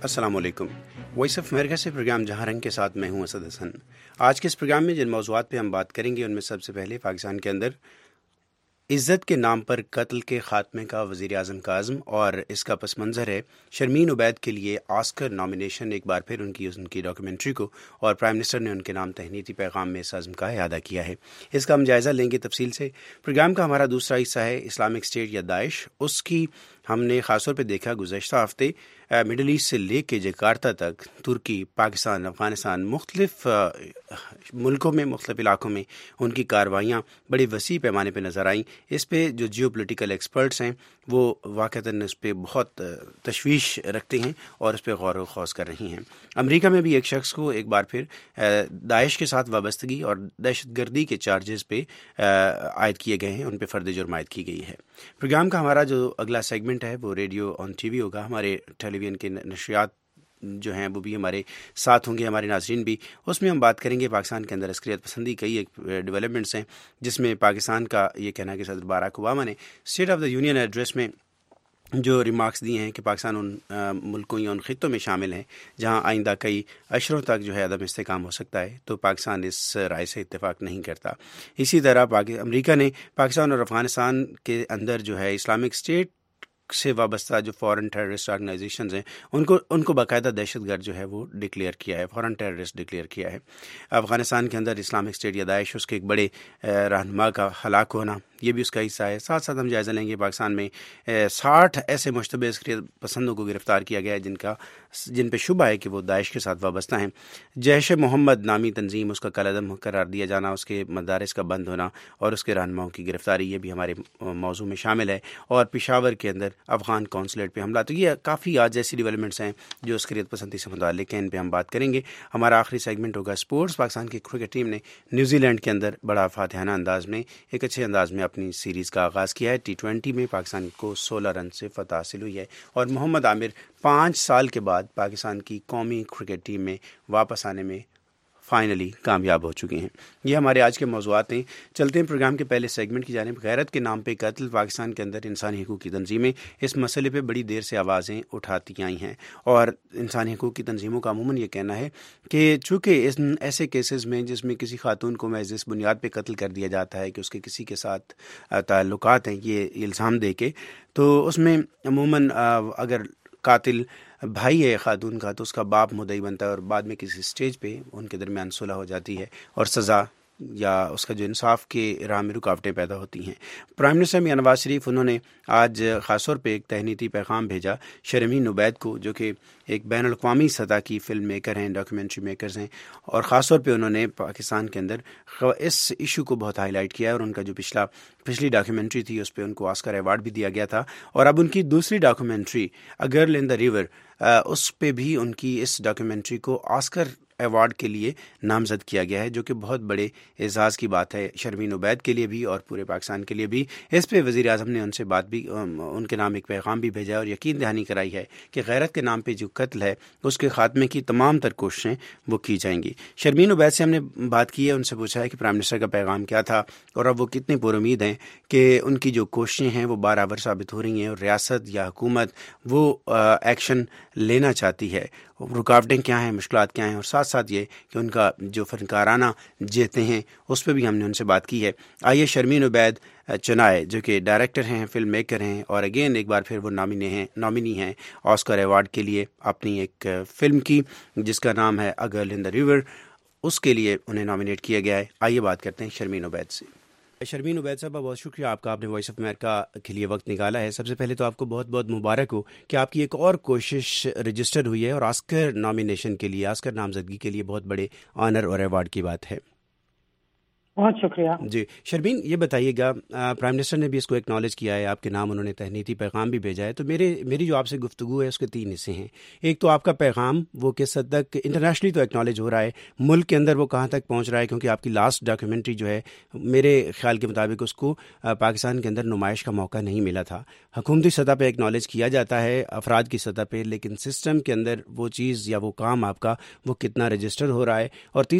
अस्सलाम वालेकुम। Voice of America से प्रोग्राम जहाँ रंग के साथ मैं हूँ असद हसन। आज के इस प्रोग्राम में जिन मौज़ूआत पे हम बात करेंगे उनमें सबसे पहले पाकिस्तान के अंदर इज़्ज़त के नाम पर कत्ल के ख़ात्मे का वज़ीर आज़म का अज़्म और इसका पस मंज़र है शर्मीन उबैद के लिए ऑस्कर नॉमिनेशन। एक बार फिर उनकी डॉक्यूमेंट्री को और प्राइम मिनिस्टर ने उनके नाम तहनीती पैगाम में इस अज़्म का इआदा किया है। इसका हम जायज़ा लेंगे तफसील से। प्रोग्राम का हमारा दूसरा हिस्सा है इस्लामिक स्टेट या दाइश। उसकी हमने ख़ासतौर पर देखा गुज़श्ता हफ़्ते मिडल ईस्ट से ले के जकार्ता तक तुर्की, पाकिस्तान, अफ़गानिस्तान, मुख्तलिफ़ मुल्कों में, मुख्तलिफ़ इलाकों में उनकी कार्रवाइयाँ बड़े वसी पैमाने पर नज़र आईं। इस पे जो जियो पोलिटिकल एक्सपर्ट्स हैं वो वाक़तन इस पर बहुत तशवीश रखते हैं और इस पर गौर व खौज़ कर रही हैं। अमेरिका में भी एक शख्स को एक बार फिर दाइश के साथ वाबस्तगी और दहशतगर्दी के चार्जेस पे आयद किए गए हैं, उन पर फ़र्द जुर्म आयद की गई है। प्रोग्राम का हमारा जो अगला सेगमेंट है वो रेडियो ऑन टीवी होगा। हमारे टेलीविज़न के नशरियात जो हैं वो भी हमारे साथ होंगे, हमारे नाज़रीन भी। उसमें हम बात करेंगे पाकिस्तान के अंदर अस्करियत पसंदी कई एक डेवलपमेंट्स हैं, जिसमें पाकिस्तान का ये कहना है कि सदर बाराक ओबामा ने State of the Union address में जो रिमार्क्स दिए हैं कि पाकिस्तान उन मुल्कों या उन खित्तों में शामिल हैं जहां आइंदा कई अशरों तक जो है अदम इस्तेकाम हो सकता है, तो पाकिस्तान इस राय से इत्तेफाक नहीं करता। इसी तरह अमेरिका ने पाकिस्तान और अफ़गानिस्तान के अंदर जो है इस्लामिक स्टेट से वाबस्ता जो फॉरेन टेररिस्ट ऑर्गेनाइजेशंस हैं उनको बाकायदा दहशतगर्द जो है वो डिक्लेयर किया है, फॉरेन टेररिस्ट डिक्लेयर किया है। अफ़गानिस्तान के अंदर इस्लामिक स्टेट या दाइश उसके एक बड़े रहनुमा का हलाक होना ये भी उसका हिस्सा है। साथ साथ हम जायज़ा लेंगे पाकिस्तान में 60 ऐसे मुश्तबे अस्करियत पसंदों को गिरफ़्तार किया गया है जिन पे शुबा है कि वो दाइश के साथ वाबस्ता हैं। जैश मोहम्मद नामी तंजीम, उसका कलअदम करार दिया जाना, उसके मदारिस का बंद होना और उसके रहनुमाओं की गिरफ़्तारी, ये भी हमारे मौजू में शामिल है। और पेशावर के अंदर अफ़गान कौंसलेट पे हमला, तो ये काफ़ी आज ऐसी डेवलपमेंट्स हैं जो अस्करियत पसंदी से मुताल्लिक़ हैं, इन पर हम बात करेंगे। हमारा आखिरी सेगमेंट होगा स्पोर्ट्स। पाकिस्तान की क्रिकेट टीम ने न्यूजीलैंड के अंदर बड़ा फातिहाना अंदाज में, एक अच्छे अंदाज में अपनी सीरीज़ का आगाज़ किया है। T20 में पाकिस्तान को 16 रन से फतह हासिल हुई है और मोहम्मद आमिर 5 साल के बाद पाकिस्तान की कौमी क्रिकेट टीम में वापस आने में फाइनली कामयाब हो चुके हैं। ये हमारे आज के मौज़ूआत हैं। चलते हैं प्रोग्राम के पहले सेगमेंट की जानिब। गैरत के नाम पे कत्ल। पाकिस्तान के अंदर इंसानी हकूक़ की तंजीमें इस मसले पे बड़ी देर से आवाज़ें उठाती आई हैं और इंसानी हकूक़ की तंजीमों का अमूमन ये कहना है कि चूँकि ऐसे केसेस में जिसमें किसी खातून को महज़ इस बुनियाद पर कत्ल कर दिया जाता है कि उसके किसी के साथ ताल्लुकात हैं, ये इल्ज़ाम दे के, तो उसमें अमूमन अगर कातिल भाई है खातून का तो उसका बाप मुद्दई बनता है और बाद में किसी स्टेज पे उनके दरमियान सुलह हो जाती है और सज़ा या उसका जो इंसाफ के राह में रुकावटें पैदा होती हैं। प्राइम मिनिस्टर मियां नवाज शरीफ उन्होंने आज ख़ासतौर पे एक तहनीती पैगाम भेजा शर्मीन उबैद को, जो कि एक बैन अल-अक़वामी सतह की फ़िल्म मेकर हैं, डॉक्यूमेंट्री मेकर्स हैं, और ख़ासतौर पे उन्होंने पाकिस्तान के अंदर इस इशू को बहुत हाईलाइट किया है। और उनका जो पिछली डॉक्यूमेंट्री थी उस पर उनको ऑस्कर अवार्ड भी दिया गया था और अब उनकी दूसरी documentary A Girl in the River, उस पे भी उनकी इस डॉक्यूमेंट्री को ऑस्कर अवार्ड के लिए नामजद किया गया है, जो कि बहुत बड़े एजाज़ की बात है शर्मीन उबैद के लिए भी और पूरे पाकिस्तान के लिए भी। इस पे वज़ीर आज़म ने उनसे बात भी, उनके नाम एक पैगाम भी भेजा और यकीन दहानी कराई है कि गैरत के नाम पे जो कत्ल है उसके ख़ात्मे की तमाम तर कोशिशें वो की जाएंगी। शर्मीन उबैद से हमने बात की है, उनसे पूछा है कि प्राइम मिनिस्टर का पैगाम क्या था और अब वो कितनी पुरुमीद हैं कि उनकी जो कोशिशें हैं वो बाराबर साबित हो रही हैं और रियासत या हुकूमत वो एक्शन लेना चाहती है। रुकावटें क्या हैं, मुश्किलात क्या हैं, और साथ साथ ये कि उनका जो फनकाराना जेते हैं उस पर भी हमने उनसे बात की है। शर्मीन उबैद चुनाए जो कि डायरेक्टर हैं, फिल्म मेकर हैं और अगेन एक बार फिर वो नॉमिनी हैं ऑस्कर अवार्ड के लिए अपनी एक फ़िल्म की जिसका नाम है A Girl in the River, उसके लिए उन्हें नॉमिनेट किया गया है। आइए बात करते हैं शर्मीन उबैद से। शर्मीन उबैद साहब, बहुत शुक्रिया आपका, आपने वॉइस ऑफ अमेरिका के लिए वक्त निकाला है। सबसे पहले तो आपको बहुत बहुत मुबारक हो कि आपकी एक और कोशिश रजिस्टर हुई है और ऑस्कर नॉमिनेशन के लिए, ऑस्कर नामजदगी के लिए बहुत बड़े ऑनर और अवार्ड की बात है। बहुत शुक्रिया जी। शर्मीन, ये बताइएगा, प्राइम मिनिस्टर ने भी इसको एक्नॉलेज किया है, आपके नाम उन्होंने तहनीती पैगाम भी भेजा है, तो मेरी जो आपसे गुफ्तगू है उसके 3 हिस्से हैं। एक तो आपका पैगाम वो किस हद तक इंटरनेशनली तो एक्नॉलेज हो रहा है, मुल्क के अंदर वो कहाँ तक पहुँच रहा है, क्योंकि आपकी लास्ट डॉक्यूमेंट्री जो है मेरे ख्याल के मुताबिक उसको पाकिस्तान के अंदर नुमाइश का मौका नहीं मिला था। हुकूमती सतह पर एक्नॉलेज किया जाता है, अफराद की सतह पर, लेकिन सिस्टम के अंदर वो चीज़ या वो काम आपका वो कितना रजिस्टर हो रहा है। और